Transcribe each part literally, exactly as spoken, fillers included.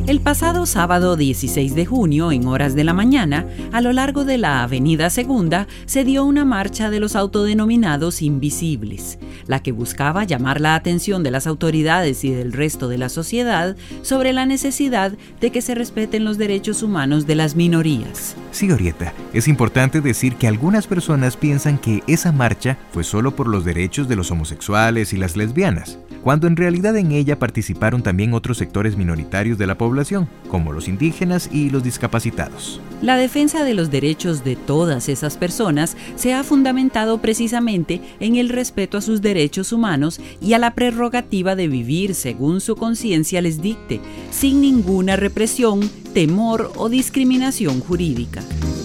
El pasado sábado dieciséis de junio, en horas de la mañana, a lo largo de la Avenida Segunda, se dio una marcha de los autodenominados invisibles, la que buscaba llamar la atención de las autoridades y del resto de la sociedad sobre la necesidad de que se respeten los derechos humanos de las minorías. Sí, Orieta, es importante decir que algunas personas piensan que esa marcha fue solo por los derechos de los homosexuales y las lesbianas, cuando en realidad en ella participaron también otros sectores minoritarios de la población, como los indígenas y los discapacitados. La defensa de los derechos de todas esas personas se ha fundamentado precisamente en el respeto a sus derechos humanos y a la prerrogativa de vivir según su conciencia les dicte, sin ninguna represión, temor o discriminación jurídica.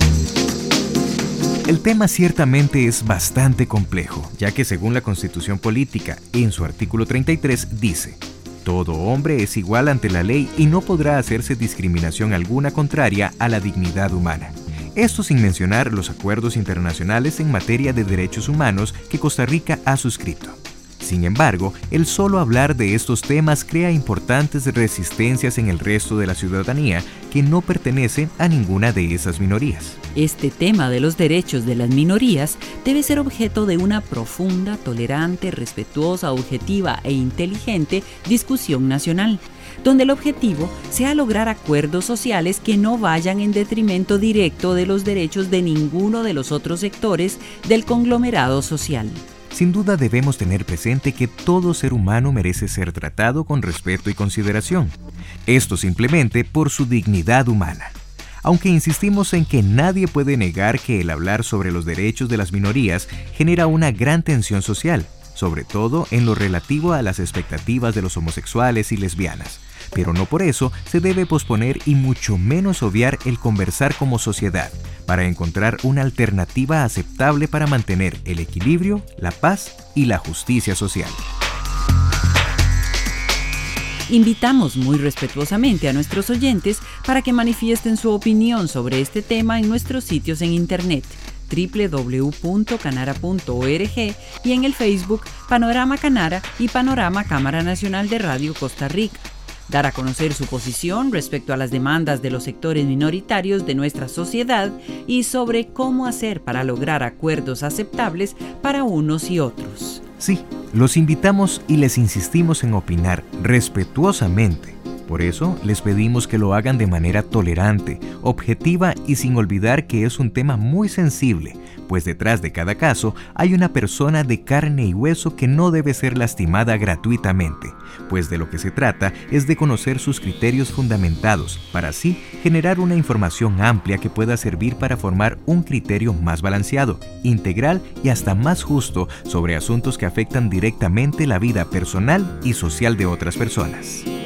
El tema ciertamente es bastante complejo, ya que según la Constitución Política, en su artículo treinta y tres, dice: todo hombre es igual ante la ley y no podrá hacerse discriminación alguna contraria a la dignidad humana. Esto sin mencionar los acuerdos internacionales en materia de derechos humanos que Costa Rica ha suscrito. Sin embargo, el solo hablar de estos temas crea importantes resistencias en el resto de la ciudadanía que no pertenece a ninguna de esas minorías. Este tema de los derechos de las minorías debe ser objeto de una profunda, tolerante, respetuosa, objetiva e inteligente discusión nacional, donde el objetivo sea lograr acuerdos sociales que no vayan en detrimento directo de los derechos de ninguno de los otros sectores del conglomerado social. Sin duda debemos tener presente que todo ser humano merece ser tratado con respeto y consideración. Esto simplemente por su dignidad humana. Aunque insistimos en que nadie puede negar que el hablar sobre los derechos de las minorías genera una gran tensión social, sobre todo en lo relativo a las expectativas de los homosexuales y lesbianas. Pero no por eso se debe posponer y mucho menos obviar el conversar como sociedad, para encontrar una alternativa aceptable para mantener el equilibrio, la paz y la justicia social. Invitamos muy respetuosamente a nuestros oyentes para que manifiesten su opinión sobre este tema en nuestros sitios en internet doble u doble u doble u punto canara punto org y en el Facebook Panorama Canara y Panorama Cámara Nacional de Radio Costa Rica. Dar a conocer su posición respecto a las demandas de los sectores minoritarios de nuestra sociedad y sobre cómo hacer para lograr acuerdos aceptables para unos y otros. Sí, los invitamos y les insistimos en opinar respetuosamente. Por eso, les pedimos que lo hagan de manera tolerante, objetiva y sin olvidar que es un tema muy sensible, pues detrás de cada caso hay una persona de carne y hueso que no debe ser lastimada gratuitamente, pues de lo que se trata es de conocer sus criterios fundamentados, para así generar una información amplia que pueda servir para formar un criterio más balanceado, integral y hasta más justo sobre asuntos que afectan directamente la vida personal y social de otras personas.